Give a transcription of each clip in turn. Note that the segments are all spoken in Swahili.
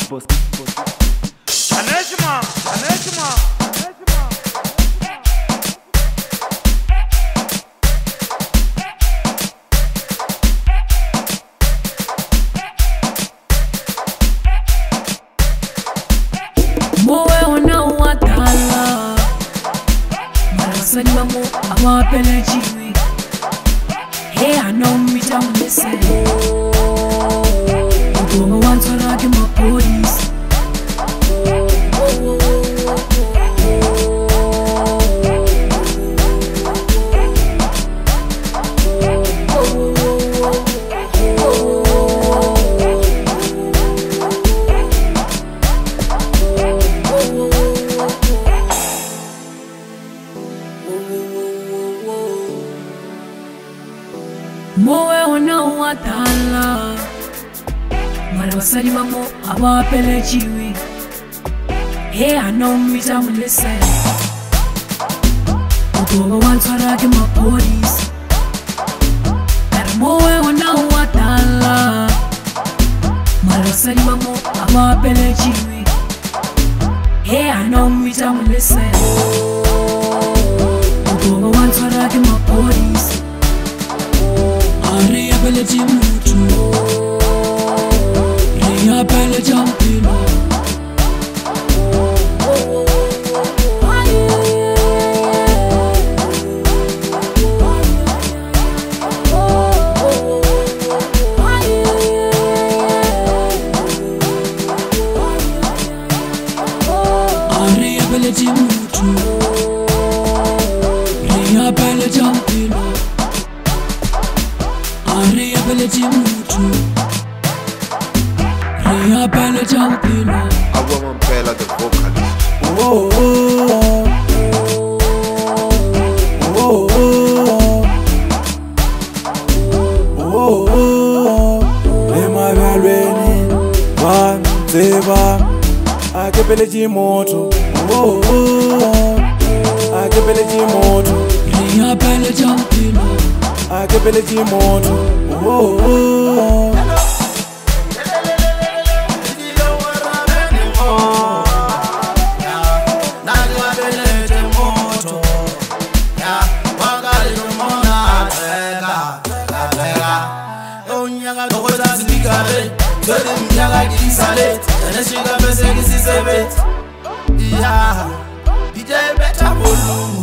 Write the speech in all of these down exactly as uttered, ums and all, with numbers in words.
boss, boss. Chaneshima, Chaneshima, Chaneshima. Mowe ona watala Marasani mamu awa pele jiwi. Hey, I know me down listen. Ugo want to like my police. Mowe ona watala Marasani mamu awa pele jiwi. Hey, I know me down listen. Ugo want to like my police. Mowe ona watala Marasani mamu awa pele jiwi. Hey, I know me down listen. Ugo want to like my police. Ari apele jimutu, Ri apele jampino. Ari apele jimutu, Ri apele jampino. Ari apele jimutu, Ri apele jampino. A woman Bella the vocalist. Oh, oh, oh, oh, oh, oh. Am I ready? One, zeba. I can pele jimoto. Oh, oh, I can pele jimoto. Ri apele jampino. I can pele jimoto. Oh, oh. Yeah, D J better volume.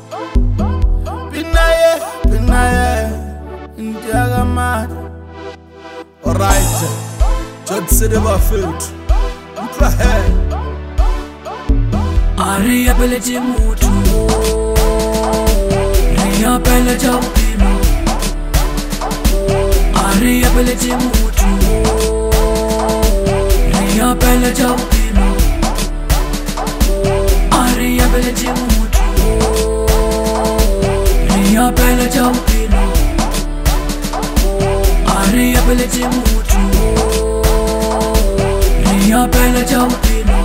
Pinaye, pinaye, Indiaga mad. Alright, just say the buffet. Ultra hair. Ari apele jimutu, Ri apele jampino. Ari apele jimutu, Ri apele jampino. Ari apele jimutu, Ri apele jampino. Ari apele jimutu, Ri apele jampino.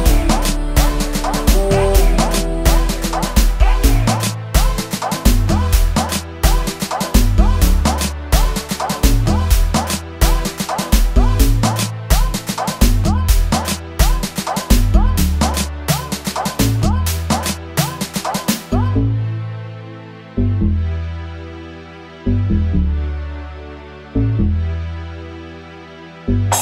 Thank you.